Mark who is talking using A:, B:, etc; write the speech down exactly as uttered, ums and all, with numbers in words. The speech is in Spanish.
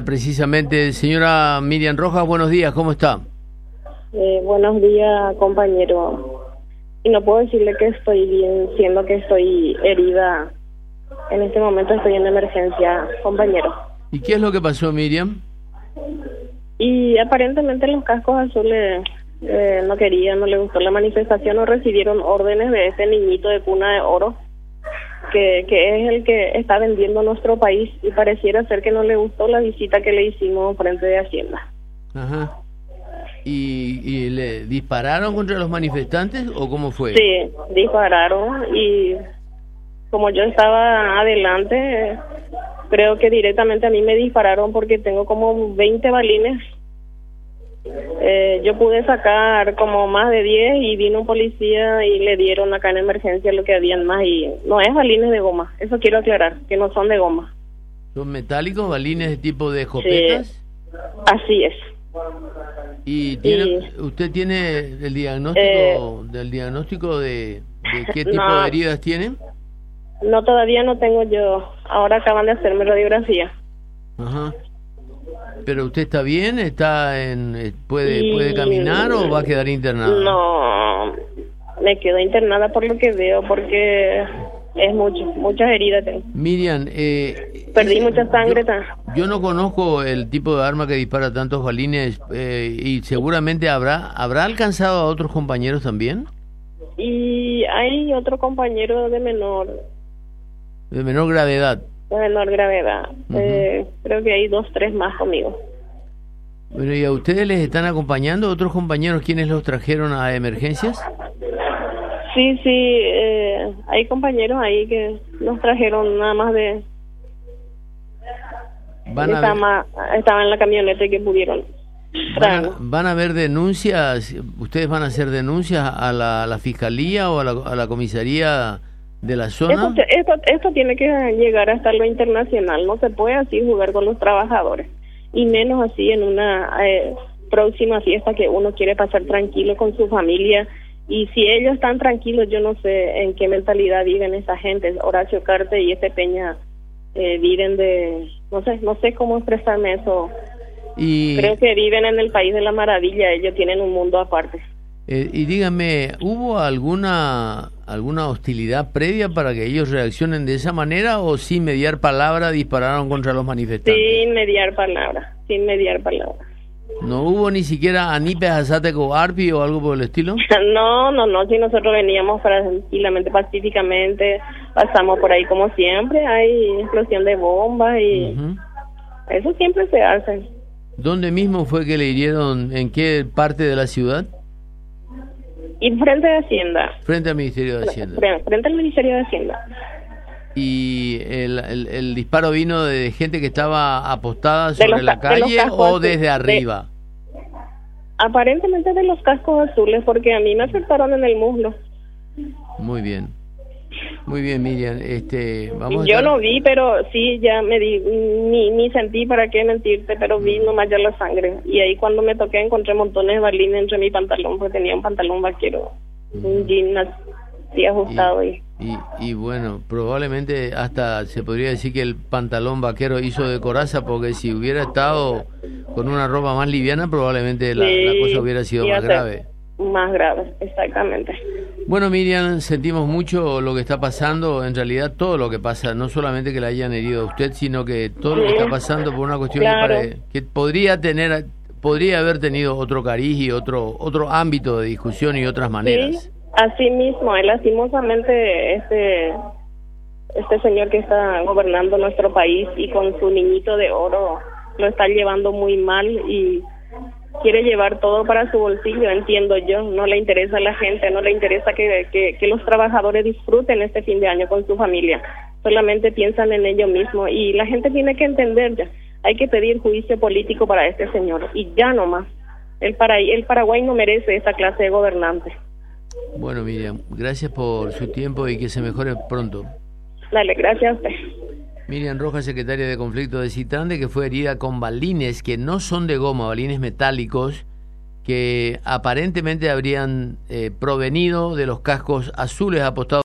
A: precisamente. Señora Miriam Rojas, buenos días, ¿cómo está?
B: Eh, buenos días, compañero. Y no puedo decirle que estoy bien, siendo que estoy herida. En este momento estoy en emergencia, compañero.
A: ¿Y qué es lo que pasó, Miriam?
B: Y aparentemente los cascos azules eh, no querían, no le gustó la manifestación, no recibieron órdenes de ese niñito de cuna de oro, que, que es el que está vendiendo nuestro país, y pareciera ser que no le gustó la visita que le hicimos frente de Hacienda.
A: Ajá. ¿Y, y le dispararon contra los manifestantes o cómo fue?
B: Sí, dispararon, y como yo estaba adelante, creo que directamente a mí me dispararon porque tengo como veinte balines. Eh, yo pude sacar como más de diez y vino un policía y le dieron acá en emergencia lo que habían más, y no es balines de goma, eso quiero aclarar, que no son de goma.
A: ¿Son metálicos, balines de tipo de escopetas?
B: Sí, así es.
A: ¿Y tiene,
B: y,
A: usted tiene el diagnóstico eh, del diagnóstico de, de qué tipo
B: no,
A: de heridas tiene?
B: No, todavía no tengo yo. Ahora acaban de hacerme radiografía.
A: Ajá. ¿Pero usted está bien? ¿Está en puede
B: y,
A: puede caminar o va a quedar internada?
B: No, me quedo internada por lo que veo, porque es mucho, muchas heridas tengo.
A: Miriam, eh,
B: perdí
A: ese,
B: mucha sangre.
A: Yo, yo no conozco el tipo de arma que dispara tantos balines, eh, y seguramente habrá habrá alcanzado a otros compañeros también.
B: Y hay otro compañero de menor.
A: De menor gravedad.
B: De menor gravedad. Uh-huh. eh, creo que hay dos, tres más conmigo.
A: Bueno, ¿y a ustedes les están acompañando otros compañeros quienes los trajeron a emergencias?
B: Sí, sí, eh, hay compañeros ahí que nos trajeron nada más de...
A: Van a
B: estaba, ver... estaba en la camioneta y que pudieron...
A: ¿Van a, ¿Van a haber denuncias? ¿Ustedes van a hacer denuncias a la, a la fiscalía o a la, a la comisaría de la zona?
B: Esto, esto, esto tiene que llegar hasta lo internacional. No se puede así jugar con los trabajadores, y menos así en una eh, próxima fiesta que uno quiere pasar tranquilo con su familia. Y si ellos están tranquilos, yo no sé en qué mentalidad viven esa gente. Horacio Carte y este Peña eh, viven de... No sé, no sé cómo expresarme eso. Y creo que viven en el país de la maravilla, ellos tienen un mundo aparte.
A: Eh, y dígame, ¿hubo alguna alguna hostilidad previa para que ellos reaccionen de esa manera, o sin mediar palabra dispararon contra los manifestantes?
B: Sin mediar palabra, sin mediar palabra.
A: ¿No hubo ni siquiera anipes asate con arpi o algo por el estilo?
B: No, no, no, si nosotros veníamos tranquilamente, pacíficamente, pasamos por ahí como siempre, hay explosión de bombas y uh-huh. Eso siempre se hace.
A: ¿Dónde mismo fue que le hirieron? ¿En qué parte de la ciudad?
B: Y frente de Hacienda.
A: Frente al Ministerio de Hacienda.
B: Frente, frente al Ministerio de Hacienda.
A: ¿Y el, el, el disparo vino de gente que estaba apostada sobre los, la calle de o desde arriba?
B: De, aparentemente de los cascos azules, porque a mí me acertaron en el muslo.
A: Muy bien. Muy bien, Miriam. Este, vamos
B: Yo
A: a estar...
B: no vi, pero sí, ya me di, ni, ni sentí, para qué mentirte, pero vi nomás ya la sangre. Y ahí cuando me toqué encontré montones de balines entre mi pantalón, porque tenía un pantalón vaquero, mm. un jean así ajustado. Y,
A: y, y, y bueno, probablemente hasta se podría decir que el pantalón vaquero hizo de coraza, porque si hubiera estado con una ropa más liviana, probablemente la, sí, la cosa hubiera sido más grave.
B: Más grave, exactamente.
A: Bueno, Miriam, sentimos mucho lo que está pasando, en realidad todo lo que pasa, no solamente que la hayan herido a usted, sino que todo lo que está pasando por una cuestión
B: claro.
A: que, pare, que podría tener, podría haber tenido otro cariz y otro otro ámbito de discusión y otras maneras.
B: Sí, así mismo, lastimosamente este este señor que está gobernando nuestro país y con su niñito de oro lo está llevando muy mal y quiere llevar todo para su bolsillo, entiendo yo. No le interesa a la gente, no le interesa que, que, que los trabajadores disfruten este fin de año con su familia. Solamente piensan en ellos mismos, y la gente tiene que entender ya. Hay que pedir juicio político para este señor, y ya no más. El, para, el Paraguay no merece esa clase de gobernante.
A: Bueno, Miriam, gracias por su tiempo y que se mejore pronto.
B: Dale, gracias a usted.
A: Miriam Rojas, secretaria de Conflicto de Citande, que fue herida con balines que no son de goma, balines metálicos, que aparentemente habrían eh, provenido de los cascos azules apostados